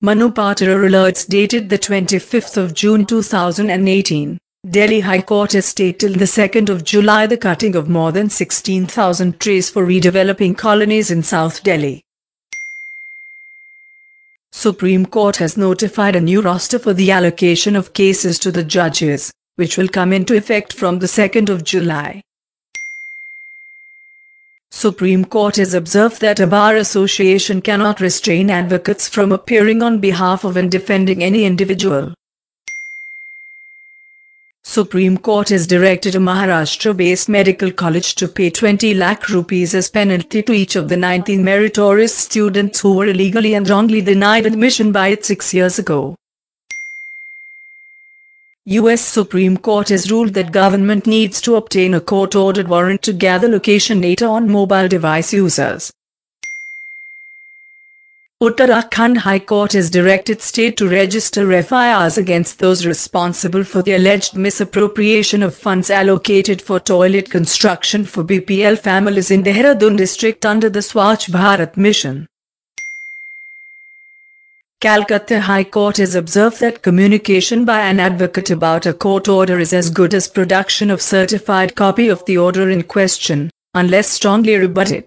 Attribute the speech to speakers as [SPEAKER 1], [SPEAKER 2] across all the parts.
[SPEAKER 1] Manu Patra alerts dated the 25th of June 2018. Delhi High Court has stayed till the 2nd of July the cutting of more than 16,000 trees for redeveloping colonies in South Delhi. Supreme Court has notified a new roster for the allocation of cases to the judges, which will come into effect from the 2nd of July. Supreme Court has observed that a bar association cannot restrain advocates from appearing on behalf of and defending any individual. Supreme Court has directed a Maharashtra-based medical college to pay 20 lakh rupees as penalty to each of the 19 meritorious students who were illegally and wrongly denied admission by it 6 years ago. US Supreme Court has ruled that government needs to obtain a court-ordered warrant to gather location data on mobile device users. Uttarakhand High Court has directed state to register FIRs against those responsible for the alleged misappropriation of funds allocated for toilet construction for BPL families in Dehradun district under the Swachh Bharat mission. Calcutta High Court has observed that communication by an advocate about a court order is as good as production of certified copy of the order in question, unless strongly rebutted.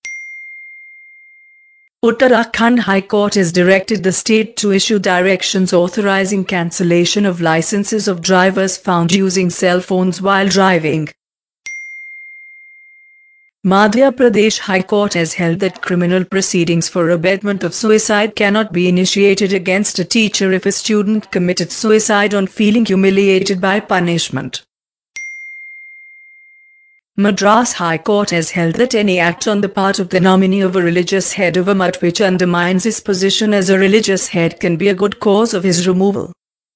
[SPEAKER 1] Uttarakhand High Court has directed the state to issue directions authorizing cancellation of licenses of drivers found using cell phones while driving. Madhya Pradesh High Court has held that criminal proceedings for abetment of suicide cannot be initiated against a teacher if a student committed suicide on feeling humiliated by punishment. Madras High Court has held that any act on the part of the nominee of a religious head of a mutt which undermines his position as a religious head can be a good cause of his removal.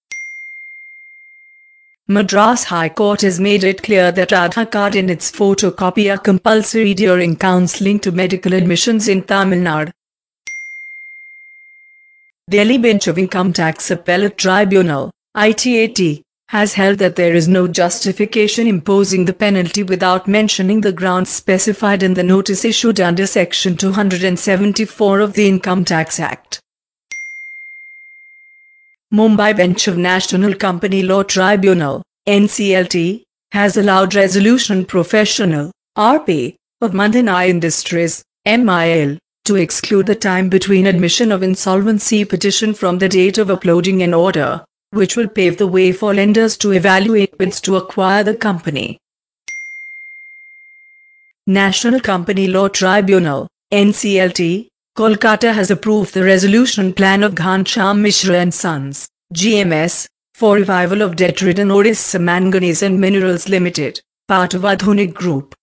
[SPEAKER 1] Madras High Court has made it clear that Aadhaar card and its photocopy are compulsory during counselling to medical admissions in Tamil Nadu. Delhi Bench of Income Tax Appellate Tribunal, ITAT, has held that there is no justification imposing the penalty without mentioning the grounds specified in the notice issued under Section 274 of the Income Tax Act. Mumbai Bench of National Company Law Tribunal, NCLT, has allowed Resolution Professional, RP, of Mandhana Industries, MIL, to exclude the time between admission of insolvency petition from the date of uploading an order, which will pave the way for lenders to evaluate bids to acquire the company. National Company Law Tribunal, NCLT, Kolkata has approved the resolution plan of Ghanshyam Mishra and Sons, GMS, for revival of debt-ridden Odisha Manganese and Minerals Limited, part of Adhunik Group.